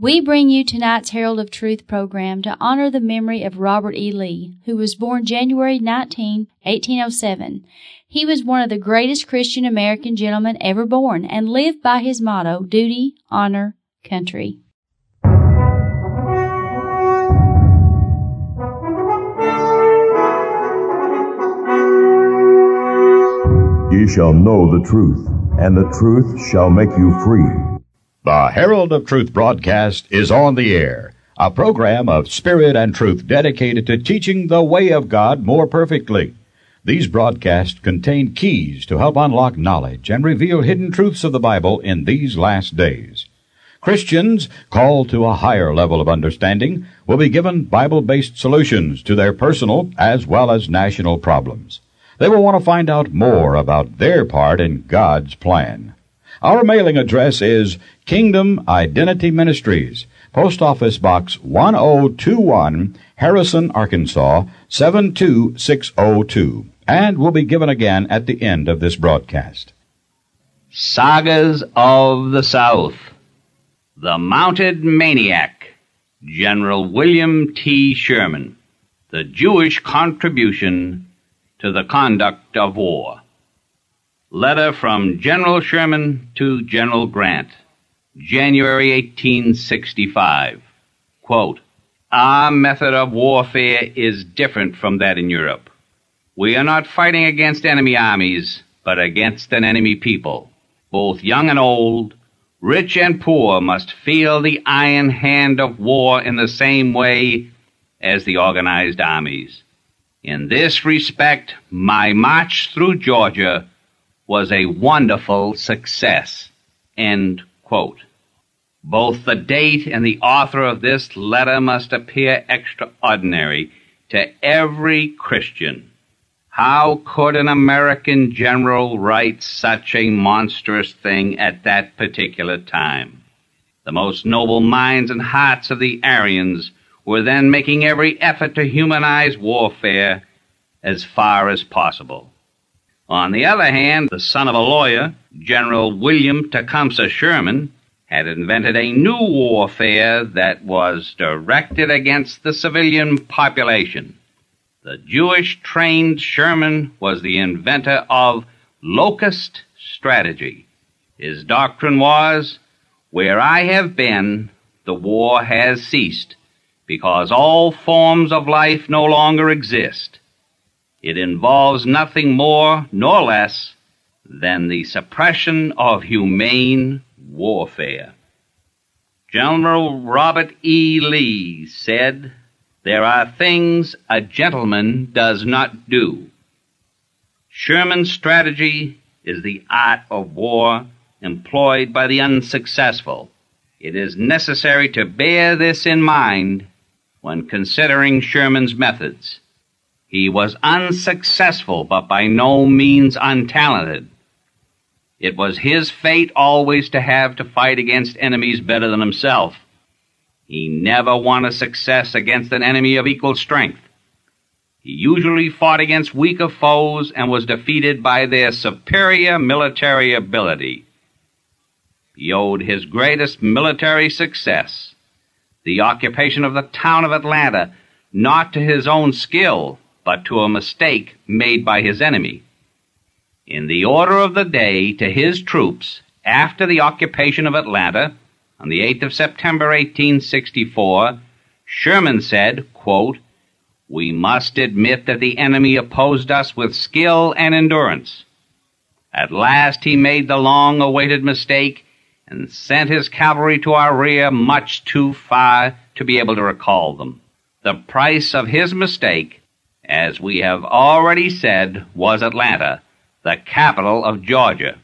We bring you tonight's Herald of Truth program to honor the memory of Robert E. Lee, who was born January 19, 1807. He was one of the greatest Christian American gentlemen ever born and lived by his motto, duty, honor, country. Ye shall know the truth, and the truth shall make you free. The Herald of Truth broadcast is on the air, a program of spirit and truth dedicated to teaching the way of God more perfectly. These broadcasts contain keys to help unlock knowledge and reveal hidden truths of the Bible in these last days. Christians called to a higher level of understanding will be given Bible-based solutions to their personal as well as national problems. They will want to find out more about their part in God's plan. Our mailing address is Kingdom Identity Ministries, Post Office Box 1021, Harrison, Arkansas, 72602, and will be given again at the end of this broadcast. Sagas of the South. The Mounted Maniac, General William T. Sherman. The Jewish Contribution to the Conduct of War. Letter from General Sherman to General Grant, January 1865. Quote, Our method of warfare is different from that in Europe. We are not fighting against enemy armies, but against an enemy people. Both young and old, rich and poor must feel the iron hand of war in the same way as the organized armies. In this respect, my march through Georgia was a wonderful success. End quote. Both the date and the author of this letter must appear extraordinary to every Christian. How could an American general write such a monstrous thing at that particular time? The most noble minds and hearts of the Aryans were then making every effort to humanize warfare as far as possible. On the other hand, the son of a lawyer, General William Tecumseh Sherman, had invented a new warfare that was directed against the civilian population. The Jewish-trained Sherman was the inventor of locust strategy. His doctrine was, where I have been, the war has ceased, because all forms of life no longer exist. It involves nothing more nor less than the suppression of humane warfare. General Robert E. Lee said, There are things a gentleman does not do. Sherman's strategy is the art of war employed by the unsuccessful. It is necessary to bear this in mind when considering Sherman's methods. He was unsuccessful, but by no means untalented. It was his fate always to have to fight against enemies better than himself. He never won a success against an enemy of equal strength. He usually fought against weaker foes and was defeated by their superior military ability. He owed his greatest military success, the occupation of the town of Atlanta, not to his own skill, but to a mistake made by his enemy. In the order of the day to his troops after the occupation of Atlanta on the 8th of September 1864, Sherman said, quote, We must admit that the enemy opposed us with skill and endurance. At last he made the long-awaited mistake and sent his cavalry to our rear much too far to be able to recall them. The price of his mistake, as we have already said, was Atlanta, the capital of Georgia.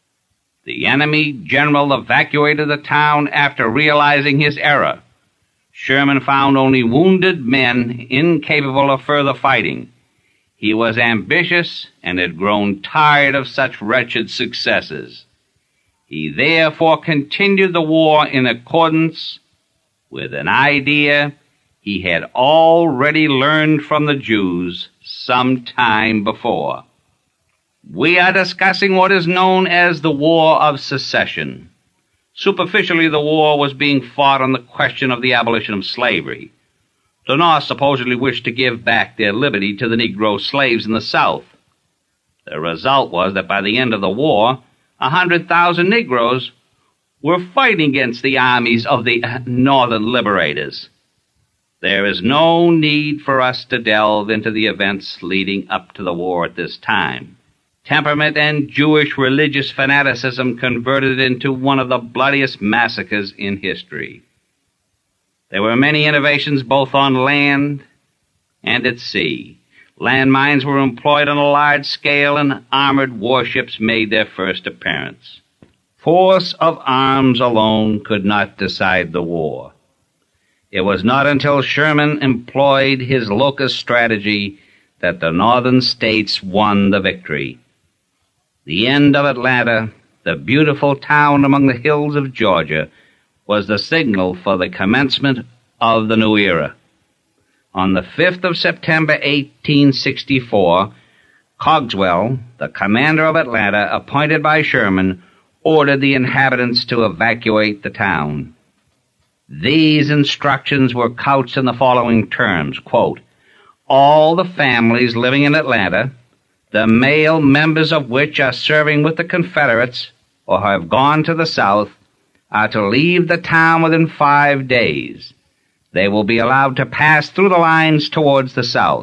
The enemy general evacuated the town after realizing his error. Sherman found only wounded men incapable of further fighting. He was ambitious and had grown tired of such wretched successes. He therefore continued the war in accordance with an idea he had already learned from the Jews some time before. We are discussing what is known as the War of Secession. Superficially, the war was being fought on the question of the abolition of slavery. The North supposedly wished to give back their liberty to the Negro slaves in the South. The result was that by the end of the war, 100,000 Negroes were fighting against the armies of the Northern liberators. There is no need for us to delve into the events leading up to the war at this time. Temperament and Jewish religious fanaticism converted it into one of the bloodiest massacres in history. There were many innovations both on land and at sea. Landmines were employed on a large scale, and armored warships made their first appearance. Force of arms alone could not decide the war. It was not until Sherman employed his locust strategy that the Northern states won the victory. The end of Atlanta, the beautiful town among the hills of Georgia, was the signal for the commencement of the new era. On the 5th of September, 1864, Cogswell, the commander of Atlanta, appointed by Sherman, ordered the inhabitants to evacuate the town. These instructions were couched in the following terms, quote, "All the families living in Atlanta, the male members of which are serving with the Confederates or have gone to the South, are to leave the town within 5 days. They will be allowed to pass through the lines towards the South.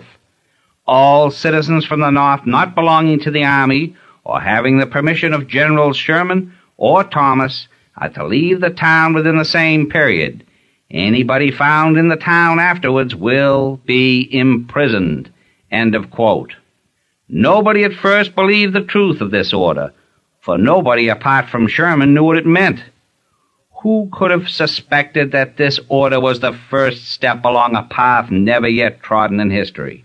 All citizens from the North not belonging to the Army or having the permission of Generals Sherman or Thomas are to leave the town within the same period. Anybody found in the town afterwards will be imprisoned." End of quote. Nobody at first believed the truth of this order, for nobody apart from Sherman knew what it meant. Who could have suspected that this order was the first step along a path never yet trodden in history?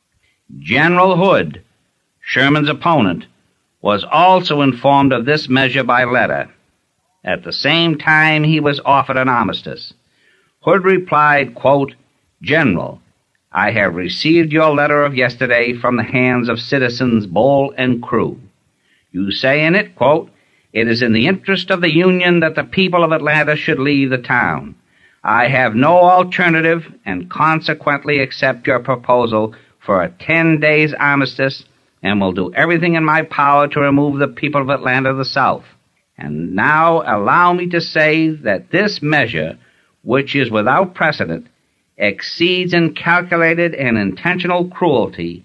General Hood, Sherman's opponent, was also informed of this measure by letter. At the same time, he was offered an armistice. Hood replied, quote, "General, I have received your letter of yesterday from the hands of citizens Bull and Crew. You say in it, quote, 'It is in the interest of the Union that the people of Atlanta should leave the town. I have no alternative and consequently accept your proposal for a 10 days armistice and will do everything in my power to remove the people of Atlanta to the South. And now allow me to say that this measure, which is without precedent, exceeds in calculated and intentional cruelty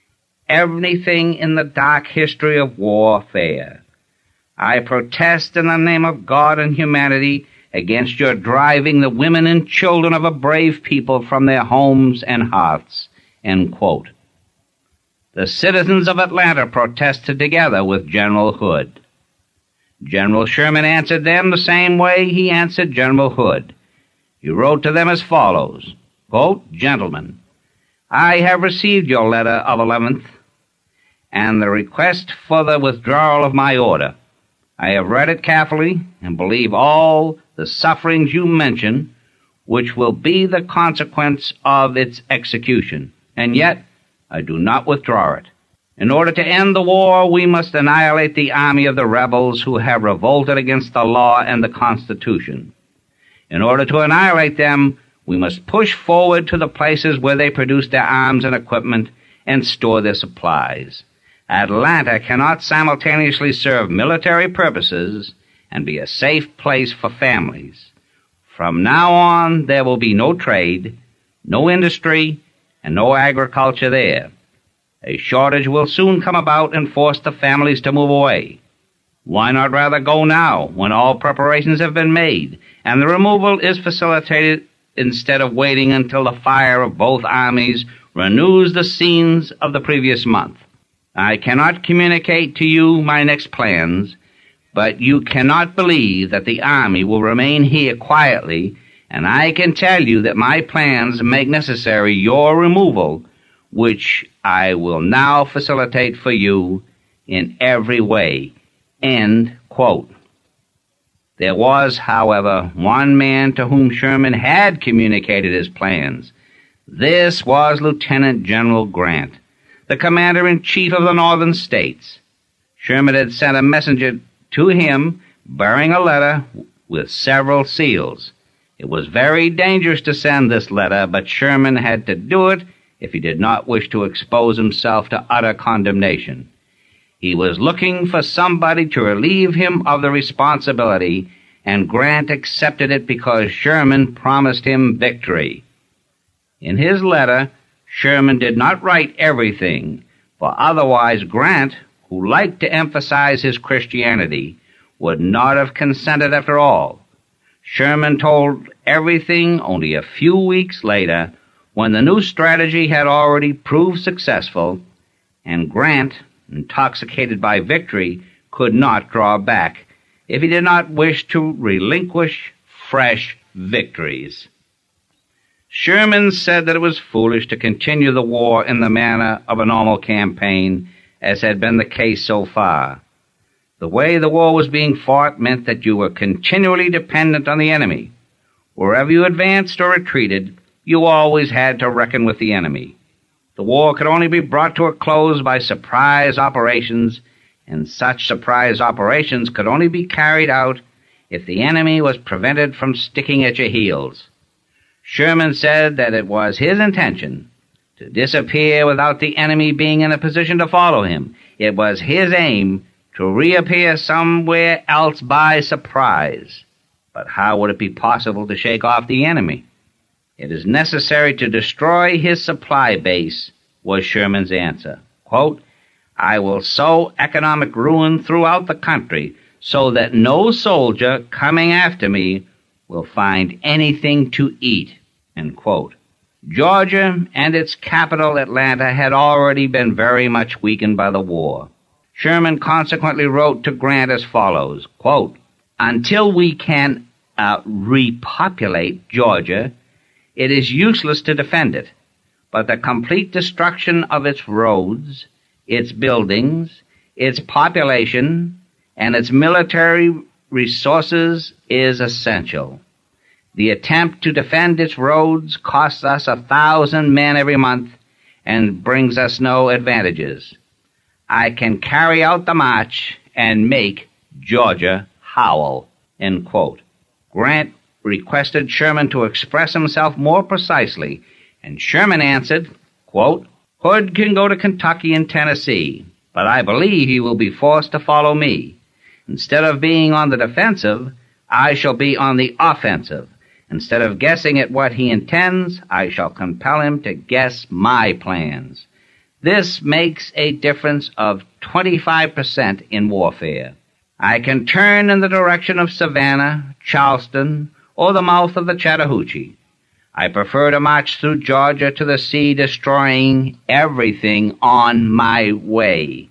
everything in the dark history of warfare. I protest in the name of God and humanity against your driving the women and children of a brave people from their homes and hearths." End quote. The citizens of Atlanta protested together with General Hood. General Sherman answered them the same way he answered General Hood. He wrote to them as follows, quote, "Gentlemen, I have received your letter of 11th and the request for the withdrawal of my order. I have read it carefully and believe all the sufferings you mention, which will be the consequence of its execution, and yet I do not withdraw it. In order to end the war, we must annihilate the army of the rebels who have revolted against the law and the Constitution. In order to annihilate them, we must push forward to the places where they produce their arms and equipment and store their supplies. Atlanta cannot simultaneously serve military purposes and be a safe place for families. From now on, there will be no trade, no industry, and no agriculture there. A shortage will soon come about and force the families to move away. Why not rather go now, when all preparations have been made, and the removal is facilitated instead of waiting until the fire of both armies renews the scenes of the previous month? I cannot communicate to you my next plans, but you cannot believe that the army will remain here quietly, and I can tell you that my plans make necessary your removal, which I will now facilitate for you in every way." End quote. There was, however, one man to whom Sherman had communicated his plans. This was Lieutenant General Grant, the commander-in-chief of the Northern states. Sherman had sent a messenger to him bearing a letter with several seals. It was very dangerous to send this letter, but Sherman had to do it if he did not wish to expose himself to utter condemnation. He was looking for somebody to relieve him of the responsibility, and Grant accepted it because Sherman promised him victory. In his letter, Sherman did not write everything, for otherwise Grant, who liked to emphasize his Christianity, would not have consented after all. Sherman told everything only a few weeks later, when the new strategy had already proved successful, and Grant, intoxicated by victory, could not draw back if he did not wish to relinquish fresh victories. Sherman said that it was foolish to continue the war in the manner of a normal campaign, as had been the case so far. The way the war was being fought meant that you were continually dependent on the enemy. Wherever you advanced or retreated, you always had to reckon with the enemy. The war could only be brought to a close by surprise operations, and such surprise operations could only be carried out if the enemy was prevented from sticking at your heels. Sherman said that it was his intention to disappear without the enemy being in a position to follow him. It was his aim to reappear somewhere else by surprise. But how would it be possible to shake off the enemy? It is necessary to destroy his supply base, was Sherman's answer. Quote, I will sow economic ruin throughout the country so that no soldier coming after me will find anything to eat. End quote. Georgia and its capital, Atlanta, had already been very much weakened by the war. Sherman consequently wrote to Grant as follows, quote, until we can repopulate Georgia, it is useless to defend it, but the complete destruction of its roads, its buildings, its population, and its military resources is essential. The attempt to defend its roads costs us 1,000 men every month and brings us no advantages. I can carry out the march and make Georgia howl, end quote. Grant requested Sherman to express himself more precisely, and Sherman answered, quote, Hood can go to Kentucky and Tennessee, but I believe he will be forced to follow me. Instead of being on the defensive, I shall be on the offensive. Instead of guessing at what he intends, I shall compel him to guess my plans. This makes a difference of 25% in warfare. I can turn in the direction of Savannah, Charleston, or the mouth of the Chattahoochee. I prefer to march through Georgia to the sea, destroying everything on my way.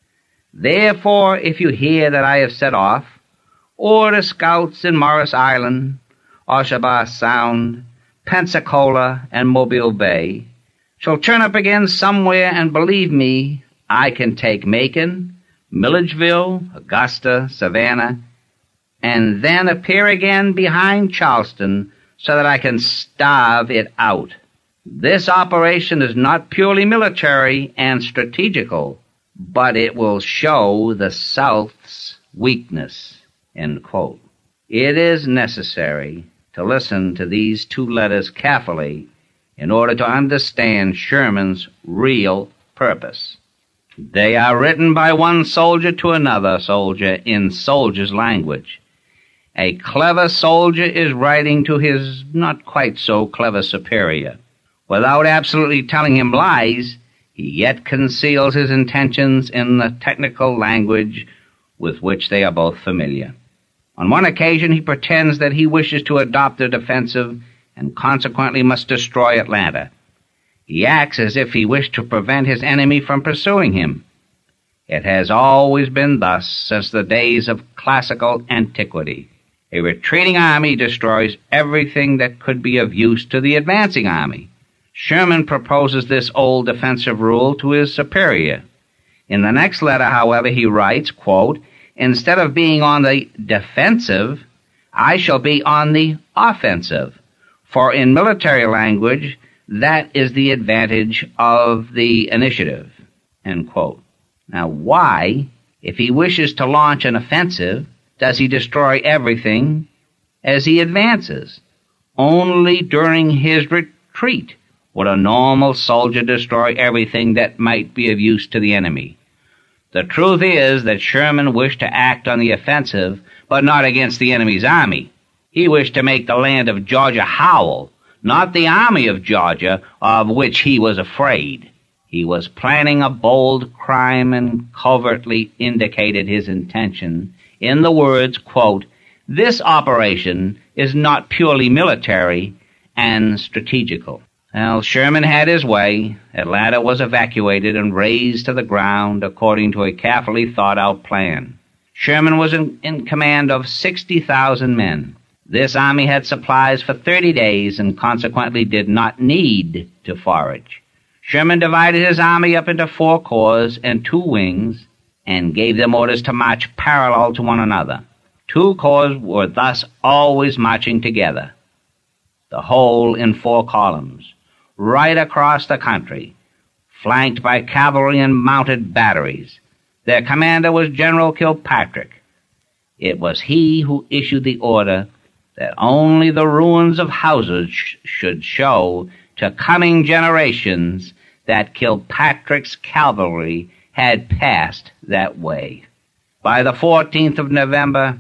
Therefore, if you hear that I have set off, order scouts in Morris Island, Oshabaw Sound, Pensacola, and Mobile Bay, shall turn up again somewhere, and believe me, I can take Macon, Milledgeville, Augusta, Savannah, and then appear again behind Charleston so that I can starve it out. This operation is not purely military and strategical, but it will show the South's weakness, end quote. It is necessary to listen to these two letters carefully in order to understand Sherman's real purpose. They are written by one soldier to another soldier in soldier's language. A clever soldier is writing to his not-quite-so-clever superior. Without absolutely telling him lies, he yet conceals his intentions in the technical language with which they are both familiar. On one occasion, he pretends that he wishes to adopt a defensive and consequently must destroy Atlanta. He acts as if he wished to prevent his enemy from pursuing him. It has always been thus since the days of classical antiquity. A retreating army destroys everything that could be of use to the advancing army. Sherman proposes this old defensive rule to his superior. In the next letter, however, he writes, quote, instead of being on the defensive, I shall be on the offensive. For in military language, that is the advantage of the initiative, end quote. Now, why, if he wishes to launch an offensive, does he destroy everything as he advances. Only during his retreat would a normal soldier destroy everything that might be of use to the enemy. The truth is that Sherman wished to act on the offensive, but not against the enemy's army. He wished to make the land of Georgia howl, not the army of Georgia, of which he was afraid. He was planning a bold crime and covertly indicated his intention in the words, quote, "This operation is not purely military and strategical." Well, Sherman had his way. Atlanta was evacuated and razed to the ground according to a carefully thought-out plan. Sherman was in command of 60,000 men. This army had supplies for 30 days and consequently did not need to forage. Sherman divided his army up into 4 corps and 2 wings and gave them orders to march parallel to one another. 2 corps were thus always marching together, the whole in 4 columns, right across the country, flanked by cavalry and mounted batteries. Their commander was General Kilpatrick. It was he who issued the order that only the ruins of houses should show to coming generations that Kilpatrick's cavalry had passed that way. By the 14th of November,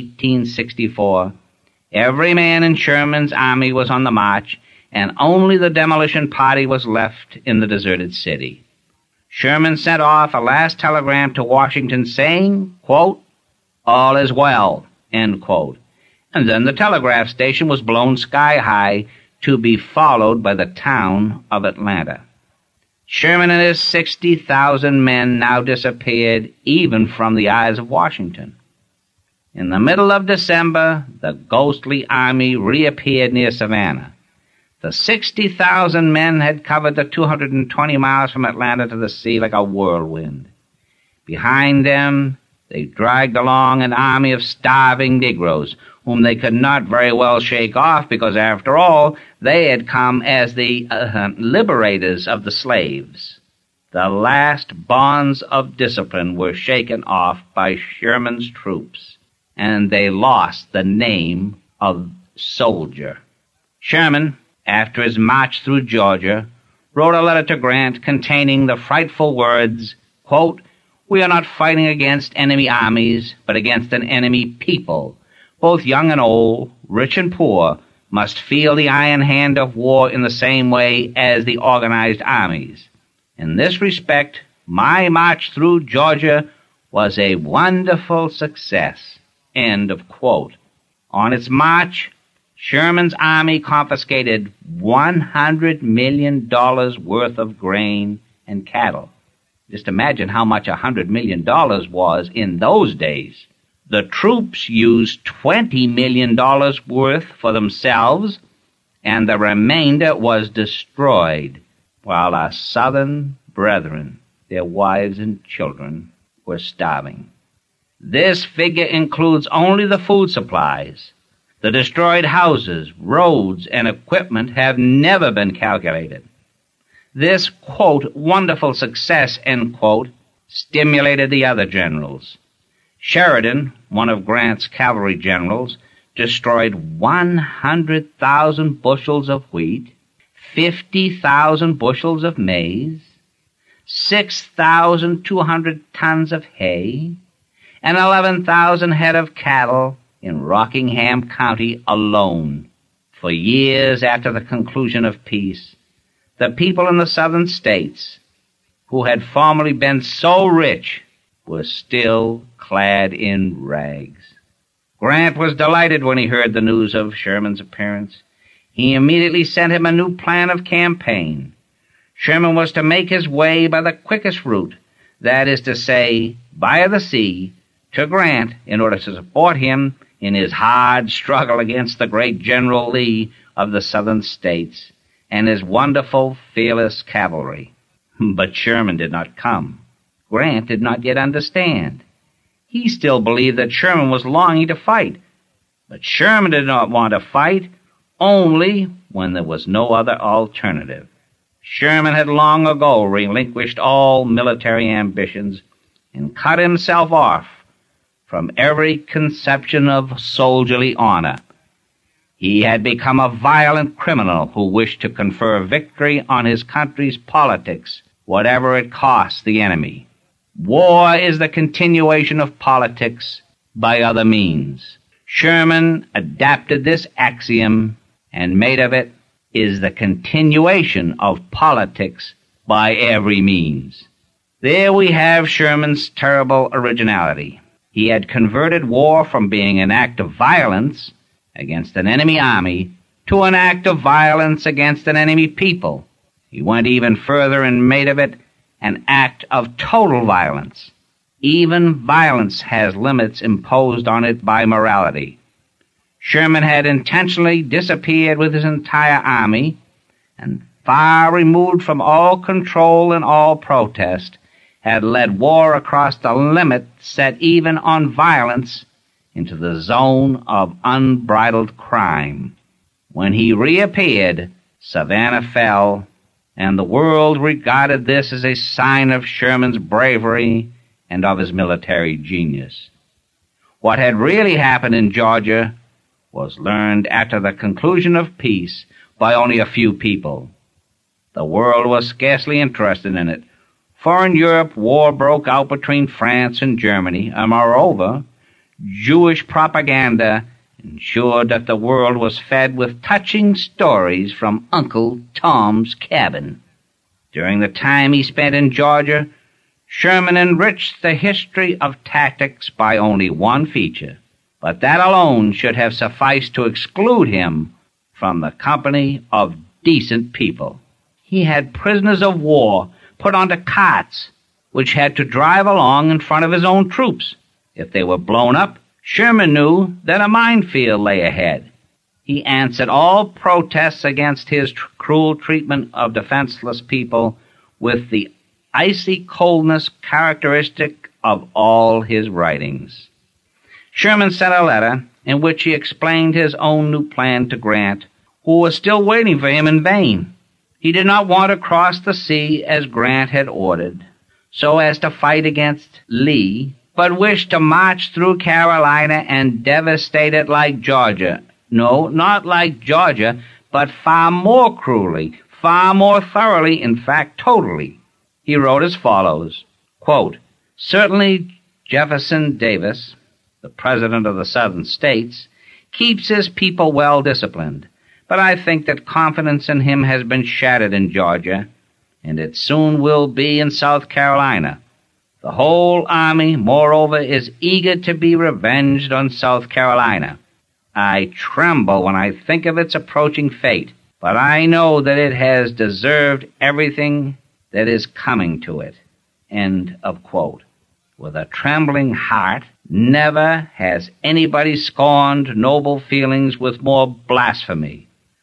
1864, every man in Sherman's army was on the march, and only the demolition party was left in the deserted city. Sherman sent off a last telegram to Washington saying, quote, "All is well," end quote. And then the telegraph station was blown sky high to be followed by the town of Atlanta. Sherman and his 60,000 men now disappeared even from the eyes of Washington. In the middle of December, the ghostly army reappeared near Savannah. The 60,000 men had covered the 220 miles from Atlanta to the sea like a whirlwind. Behind them, they dragged along an army of starving Negroes, whom they could not very well shake off because, after all, they had come as the liberators of the slaves. The last bonds of discipline were shaken off by Sherman's troops, and they lost the name of soldier. Sherman, after his march through Georgia, wrote a letter to Grant containing the frightful words, quote, "We are not fighting against enemy armies, but against an enemy people. Both young and old, rich and poor, must feel the iron hand of war in the same way as the organized armies. In this respect, my march through Georgia was a wonderful success." End of quote. On its march, Sherman's army confiscated $100 million worth of grain and cattle. Just imagine how much $100 million was in those days. The troops used $20 million worth for themselves, and the remainder was destroyed, while our Southern brethren, their wives and children, were starving. This figure includes only the food supplies. The destroyed houses, roads, and equipment have never been calculated. This, quote, "wonderful success," end quote, stimulated the other generals. Sheridan, one of Grant's cavalry generals, destroyed 100,000 bushels of wheat, 50,000 bushels of maize, 6,200 tons of hay, and 11,000 head of cattle in Rockingham County alone. For years after the conclusion of peace, the people in the southern states, who had formerly been so rich, were still clad in rags. Grant was delighted when he heard the news of Sherman's appearance. He immediately sent him a new plan of campaign. Sherman was to make his way by the quickest route, that is to say, via the sea, to Grant in order to support him in his hard struggle against the great General Lee of the southern states and his wonderful, fearless cavalry. But Sherman did not come. Grant did not yet understand. He still believed that Sherman was longing to fight. But Sherman did not want to fight only when there was no other alternative. Sherman had long ago relinquished all military ambitions and cut himself off from every conception of soldierly honor. He had become a violent criminal who wished to confer victory on his country's politics, whatever it cost the enemy. War is the continuation of politics by other means. Sherman adapted this axiom and made of it is the continuation of politics by every means. There we have Sherman's terrible originality. He had converted war from being an act of violence against an enemy army to an act of violence against an enemy people. He went even further and made of it an act of total violence. Even violence has limits imposed on it by morality. Sherman had intentionally disappeared with his entire army, and far removed from all control and all protest, had led war across the limit set even on violence into the zone of unbridled crime. When he reappeared, Savannah fell, and the world regarded this as a sign of Sherman's bravery and of his military genius. What had really happened in Georgia was learned after the conclusion of peace by only a few people. The world was scarcely interested in it, for in Europe war broke out between France and Germany, and moreover, Jewish propaganda ensured that the world was fed with touching stories from Uncle Tom's Cabin. During the time he spent in Georgia, Sherman enriched the history of tactics by only one feature, but that alone should have sufficed to exclude him from the company of decent people. He had prisoners of war put onto carts, which had to drive along in front of his own troops. If they were blown up, Sherman knew that a minefield lay ahead. He answered all protests against his cruel treatment of defenseless people with the icy coldness characteristic of all his writings. Sherman sent a letter in which he explained his own new plan to Grant, who was still waiting for him in vain. He did not want to cross the sea as Grant had ordered, so as to fight against Lee, but wished to march through Carolina and devastate it like Georgia. No, not like Georgia, but far more cruelly, far more thoroughly, in fact, totally. He wrote as follows, quote, "Certainly Jefferson Davis, the President of the Southern States, keeps his people well disciplined, but I think that confidence in him has been shattered in Georgia, and it soon will be in South Carolina. The whole army, moreover, is eager to be revenged on South Carolina. I tremble when I think of its approaching fate, but I know that it has deserved everything that is coming to it." End of quote. With a trembling heart, never has anybody scorned noble feelings with more blasphemy.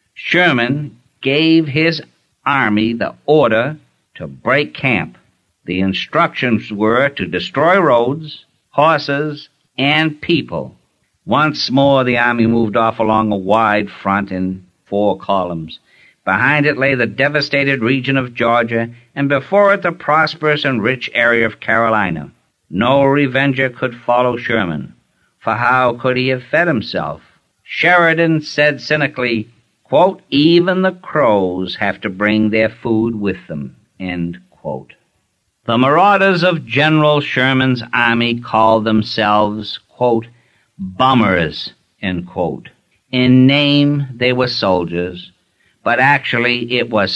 Sherman gave his army the order to break camp. The instructions were to destroy roads, horses, and people. Once more the army moved off along a wide front in 4 columns. Behind it lay the devastated region of Georgia, and before it the prosperous and rich area of Carolina. No revenger could follow Sherman, for how could he have fed himself? Sheridan said cynically, quote, "Even the crows have to bring their food with them." End quote. The marauders of General Sherman's army called themselves, quote, "bummers," end quote. In name they were soldiers, but actually it was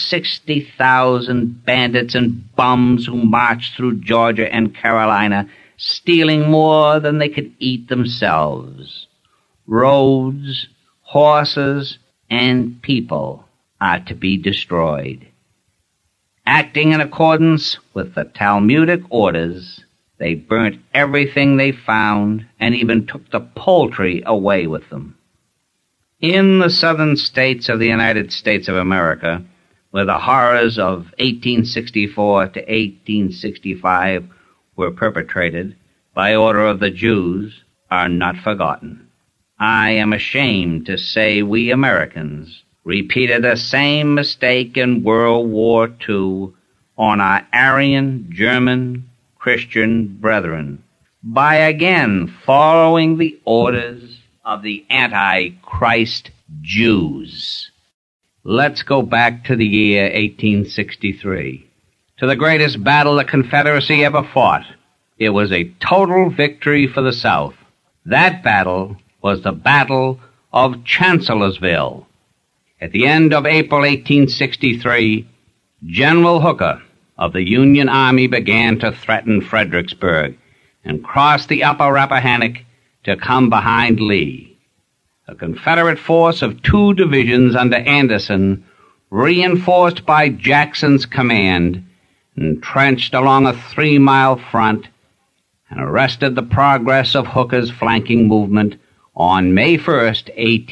60,000 bandits and bums who marched through Georgia and Carolina, stealing more than they could eat themselves. Roads, horses, and people are to be destroyed. Acting in accordance with the Talmudic orders, they burnt everything they found and even took the poultry away with them. In the southern states of the United States of America, where the horrors of 1864 to 1865 were perpetrated by order of the Jews, are not forgotten. I am ashamed to say we Americans repeated the same mistake in World War II on our Aryan, German, Christian brethren by again following the orders of the Antichrist Jews. Let's go back to the year 1863, to the greatest battle the Confederacy ever fought. It was a total victory for the South. That battle was the Battle of Chancellorsville. At the end of April 1863, General Hooker of the Union Army began to threaten Fredericksburg and cross the upper Rappahannock to come behind Lee. A Confederate force of 2 divisions under Anderson, reinforced by Jackson's command, entrenched along a 3-mile front and arrested the progress of Hooker's flanking movement on May 1st,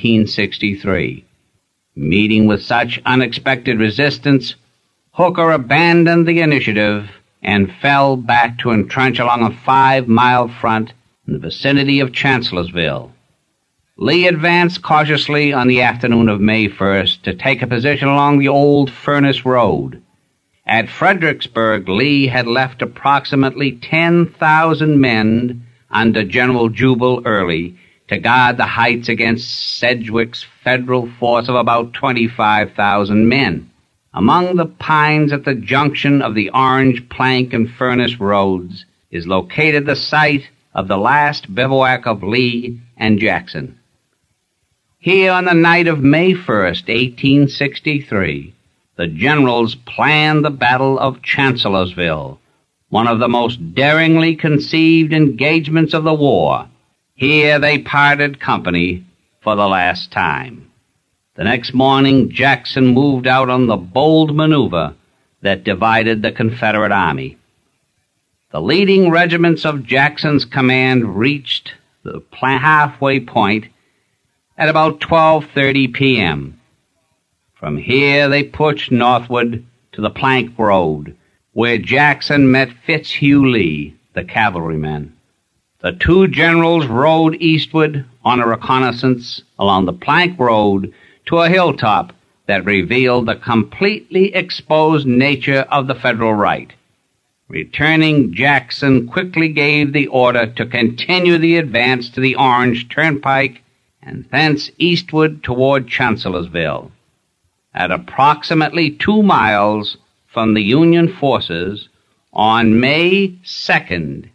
1863. Meeting with such unexpected resistance, Hooker abandoned the initiative and fell back to entrench along a 5-mile front in the vicinity of Chancellorsville. Lee advanced cautiously on the afternoon of May 1st to take a position along the old Furnace Road. At Fredericksburg, Lee had left approximately 10,000 men under General Jubal Early to guard the heights against Sedgwick's Federal force of about 25,000 men. Among the pines at the junction of the Orange Plank and Furnace Roads is located the site of the last bivouac of Lee and Jackson. Here on the night of May 1st, 1863, the generals planned the Battle of Chancellorsville, one of the most daringly conceived engagements of the war. Here they parted company for the last time. The next morning, Jackson moved out on the bold maneuver that divided the Confederate Army. The leading regiments of Jackson's command reached the halfway point at about 12:30 p.m. From here they pushed northward to the Plank Road, where Jackson met Fitzhugh Lee, the cavalryman. The 2 generals rode eastward on a reconnaissance along the Plank Road to a hilltop that revealed the completely exposed nature of the Federal right. Returning, Jackson quickly gave the order to continue the advance to the Orange Turnpike and thence eastward toward Chancellorsville. At approximately 2 miles from the Union forces, on May 2nd,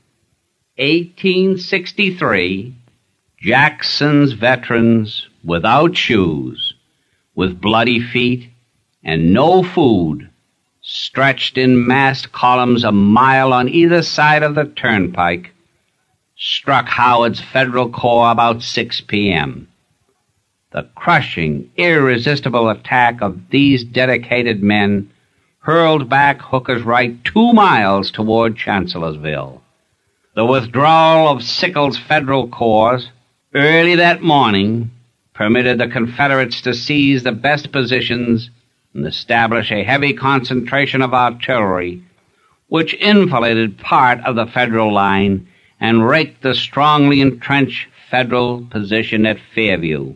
1863, Jackson's veterans, without shoes, with bloody feet, and no food, stretched in massed columns a mile on either side of the turnpike, struck Howard's Federal Corps about 6 p.m. The crushing, irresistible attack of these dedicated men hurled back Hooker's right 2 miles toward Chancellorsville. The withdrawal of Sickles' Federal Corps early that morning permitted the Confederates to seize the best positions and establish a heavy concentration of artillery, which enfiladed part of the Federal line and raked the strongly entrenched Federal position at Fairview.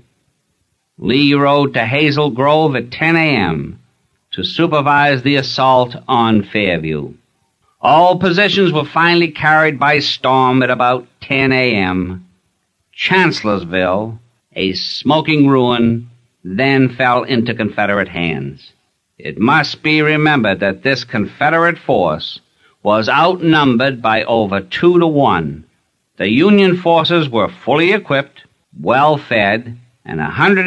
Lee rode to Hazel Grove at 10 a.m. to supervise the assault on Fairview. All positions were finally carried by storm at about 10 a.m. Chancellorsville, a smoking ruin, then fell into Confederate hands. It must be remembered that this Confederate force was outnumbered by over 2 to 1. The Union forces were fully equipped, well-fed, and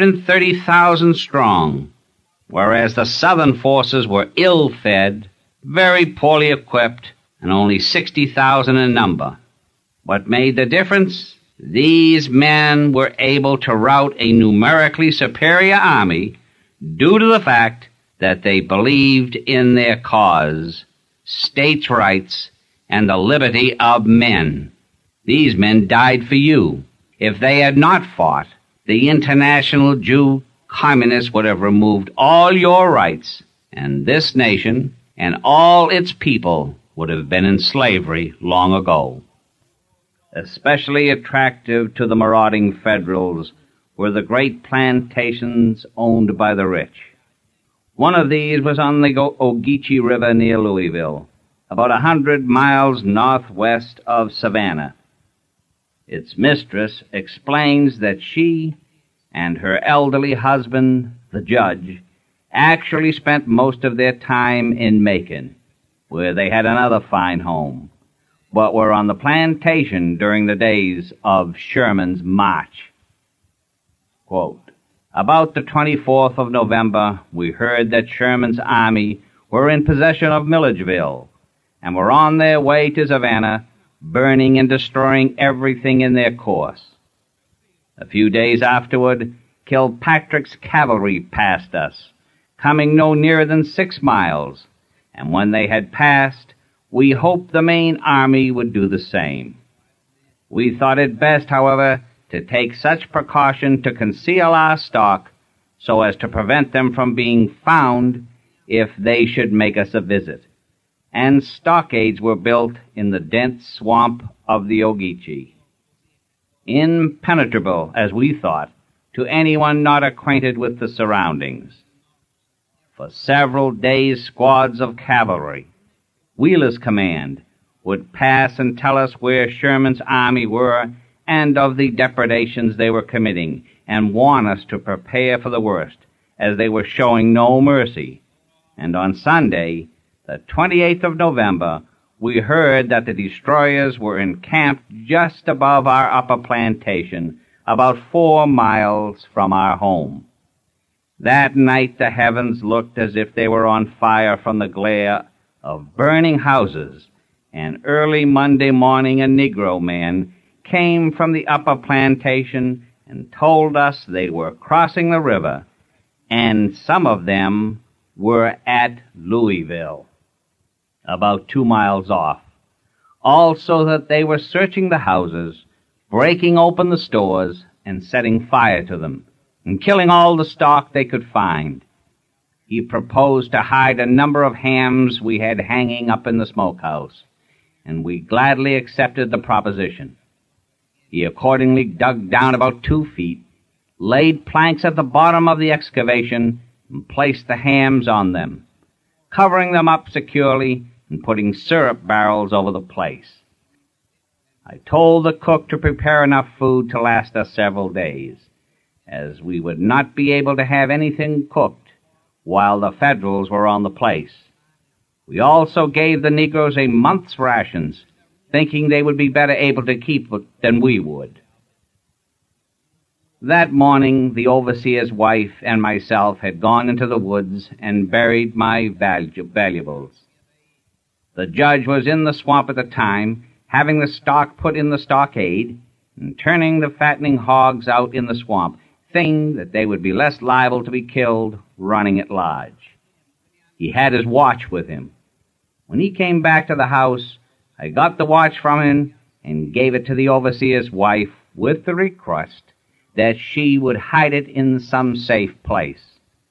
130,000 strong, whereas the Southern forces were ill-fed, very poorly equipped, and only 60,000 in number. What made the difference? These men were able to rout a numerically superior army due to the fact that they believed in their cause, states' rights, and the liberty of men. These men died for you. If they had not fought, the International Jew Communists would have removed all your rights, and this nation and all its people would have been in slavery long ago. Especially attractive to the marauding Federals were the great plantations owned by the rich. One of these was on the Ogeechee River near Louisville, about 100 miles northwest of Savannah. Its mistress explains that she and her elderly husband, the judge, actually spent most of their time in Macon, where they had another fine home, but were on the plantation during the days of Sherman's march. Quote, about the 24th of November, we heard that Sherman's army were in possession of Milledgeville and were on their way to Savannah, burning and destroying everything in their course. A few days afterward, Kilpatrick's cavalry passed us, coming no nearer than 6 miles, and when they had passed, we hoped the main army would do the same. We thought it best, however, to take such precaution to conceal our stock so as to prevent them from being found if they should make us a visit, and stockades were built in the dense swamp of the Ogeechee, impenetrable, as we thought, to anyone not acquainted with the surroundings. For several days, squads of cavalry, Wheeler's command, would pass and tell us where Sherman's army were and of the depredations they were committing, and warn us to prepare for the worst, as they were showing no mercy. And on Sunday, the 28th of November, we heard that the destroyers were encamped just above our upper plantation, about 4 miles from our home. That night the heavens looked as if they were on fire from the glare of burning houses, and early Monday morning a Negro man came from the upper plantation and told us they were crossing the river, and some of them were at Louisville, about 2 miles off. Also that they were searching the houses, breaking open the stores, and setting fire to them, and killing all the stock they could find. He proposed to hide a number of hams we had hanging up in the smokehouse, and we gladly accepted the proposition. He accordingly dug down about 2 feet, laid planks at the bottom of the excavation, and placed the hams on them, covering them up securely and putting syrup barrels over the place. I told the cook to prepare enough food to last us several days, as we would not be able to have anything cooked while the Federals were on the place. We also gave the Negroes a month's rations, thinking they would be better able to keep it than we would. That morning, the overseer's wife and myself had gone into the woods and buried my valuables. The judge was in the swamp at the time, having the stock put in the stockade, and turning the fattening hogs out in the swamp, thinking that they would be less liable to be killed running at large. He had his watch with him. When he came back to the house, I got the watch from him and gave it to the overseer's wife with the request that she would hide it in some safe place.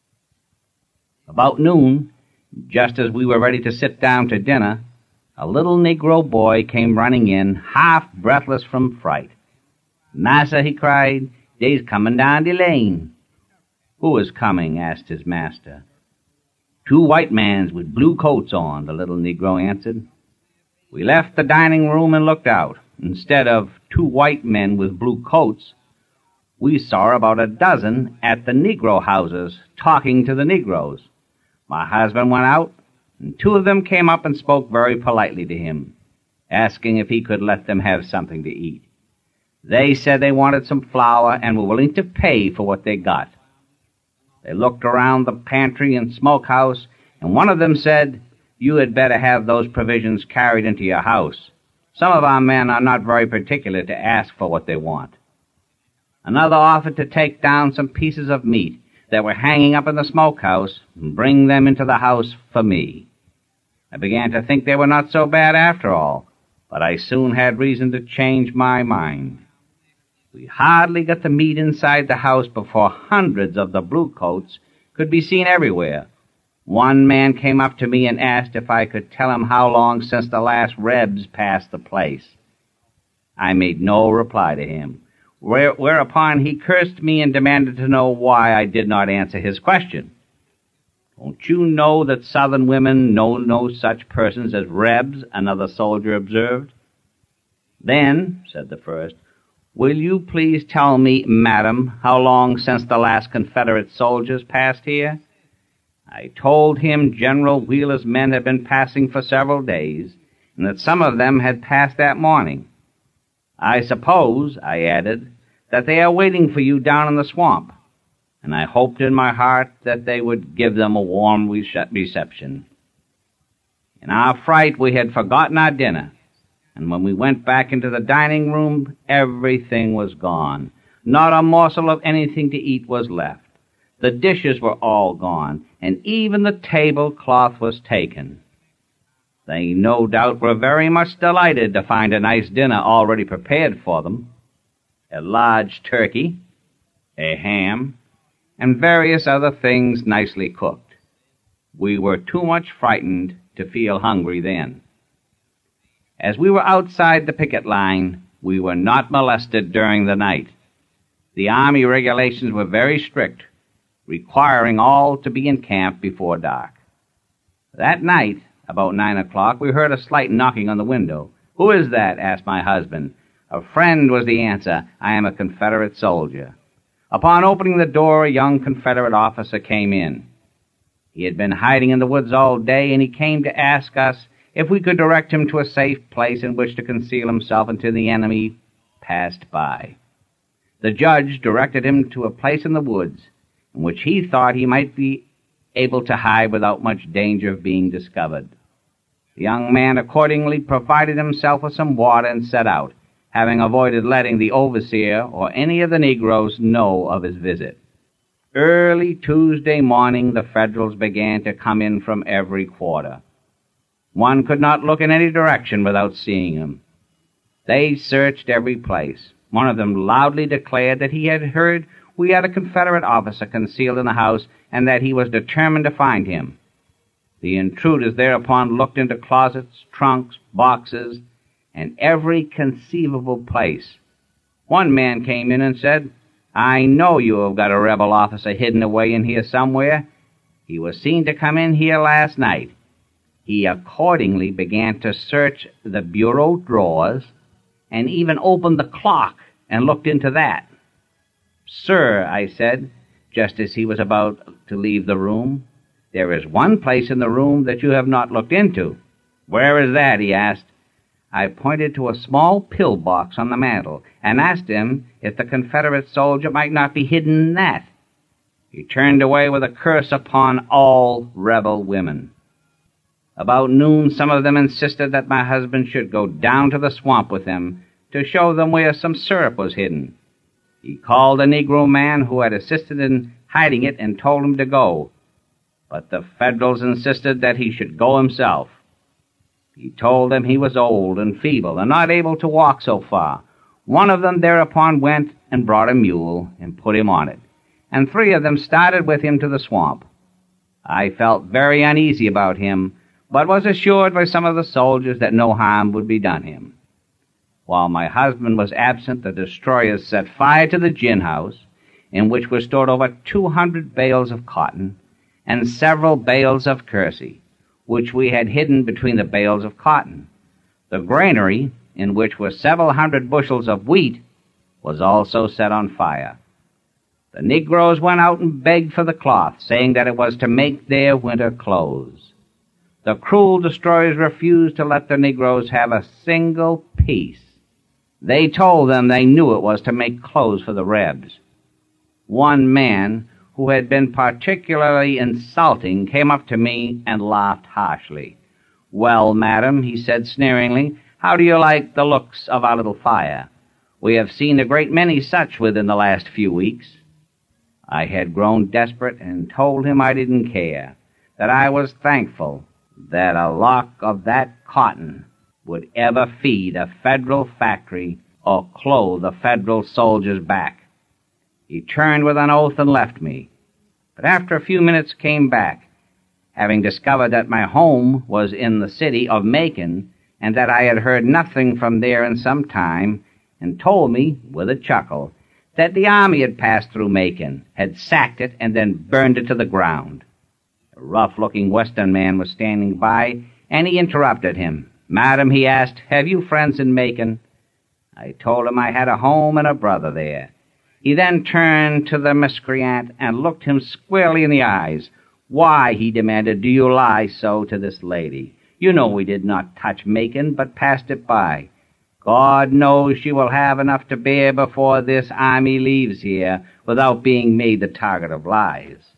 About noon, just as we were ready to sit down to dinner, a little Negro boy came running in, half breathless from fright. "Massa," he cried, "they's comin' down the lane." "Who is coming?" asked his master. "2 white mans with blue coats on," the little Negro answered. We left the dining room and looked out. Instead of 2 white men with blue coats, we saw about a dozen at the Negro houses talking to the Negroes. My husband went out, and 2 of them came up and spoke very politely to him, asking if he could let them have something to eat. They said they wanted some flour and were willing to pay for what they got. They looked around the pantry and smokehouse, and one of them said, "You had better have those provisions carried into your house. Some of our men are not very particular to ask for what they want." Another offered to take down some pieces of meat that were hanging up in the smokehouse and bring them into the house for me. I began to think they were not so bad after all, but I soon had reason to change my mind. We hardly got the meat inside the house before hundreds of the bluecoats could be seen everywhere. One man came up to me and asked if I could tell him how long since the last Rebs passed the place. I made no reply to him, whereupon he cursed me and demanded to know why I did not answer his question. "Don't you know that Southern women know no such persons as Rebs?" another soldier observed. "Then," said the first, Will you please tell me, madam, how long since the last Confederate soldiers passed here? I told him General Wheeler's men had been passing for several days, and that some of them had passed that morning. I suppose, I added, that they are waiting for you down in the swamp, and I hoped in my heart that they would give them a warm reception. In our fright, we had forgotten our dinner, and when we went back into the dining room, everything was gone. Not a morsel of anything to eat was left. The dishes were all gone, and even the tablecloth was taken. They no doubt were very much delighted to find a nice dinner already prepared for them. A large turkey, a ham, and various other things nicely cooked. We were too much frightened to feel hungry then. As we were outside the picket line, we were not molested during the night. The Army regulations were very strict, requiring all to be in camp before dark. That night, about 9 o'clock, we heard a slight knocking on the window. "Who is that?" asked my husband. "A friend," was the answer. "I am a Confederate soldier." Upon opening the door, a young Confederate officer came in. He had been hiding in the woods all day, and he came to ask us if we could direct him to a safe place in which to conceal himself until the enemy passed by. The judge directed him to a place in the woods in which he thought he might be able to hide without much danger of being discovered. The young man accordingly provided himself with some water and set out, having avoided letting the overseer or any of the Negroes know of his visit. Early Tuesday morning, the Federals began to come in from every quarter. One could not look in any direction without seeing them. They searched every place. One of them loudly declared that he had heard we had a Confederate officer concealed in the house and that he was determined to find him. The intruders thereupon looked into closets, trunks, boxes, and every conceivable place. One man came in and said, "I know you have got a rebel officer hidden away in here somewhere. He was seen to come in here last night." He accordingly began to search the bureau drawers and even opened the clock and looked into that. "Sir," I said, just as he was about to leave the room, "there is one place in the room that you have not looked into." "Where is that?" he asked. I pointed to a small pill box on the mantel and asked him if the Confederate soldier might not be hidden in that. He turned away with a curse upon all rebel women. About noon, some of them insisted that my husband should go down to the swamp with them to show them where some syrup was hidden. He called a Negro man who had assisted in hiding it and told him to go, but the Federals insisted that he should go himself. He told them he was old and feeble and not able to walk so far. One of them thereupon went and brought a mule and put him on it, and 3 of them started with him to the swamp. I felt very uneasy about him, but was assured by some of the soldiers that no harm would be done him. While my husband was absent, the destroyers set fire to the gin house, in which were stored over 200 bales of cotton and several bales of kersey, which we had hidden between the bales of cotton. The granary, in which were several hundred bushels of wheat, was also set on fire. The Negroes went out and begged for the cloth, saying that it was to make their winter clothes. The cruel destroyers refused to let the Negroes have a single piece. They told them they knew it was to make clothes for the Rebs. One man, who had been particularly insulting, came up to me and laughed harshly. "Well, madam," he said sneeringly, "how do you like the looks of our little fire? We have seen a great many such within the last few weeks." I had grown desperate and told him I didn't care, that I was thankful that a lock of that cotton would ever feed a Federal factory or clothe a Federal soldier's back. He turned with an oath and left me, but after a few minutes came back, having discovered that my home was in the city of Macon and that I had heard nothing from there in some time, and told me, with a chuckle, that the army had passed through Macon, had sacked it, and then burned it to the ground. A rough-looking Western man was standing by, and he interrupted him. "Madam," he asked, "have you friends in Macon?" I told him I had a home and a brother there. He then turned to the miscreant and looked him squarely in the eyes. "Why," he demanded, "do you lie so to this lady? You know we did not touch Macon, but passed it by. God knows she will have enough to bear before this army leaves here without being made the target of lies.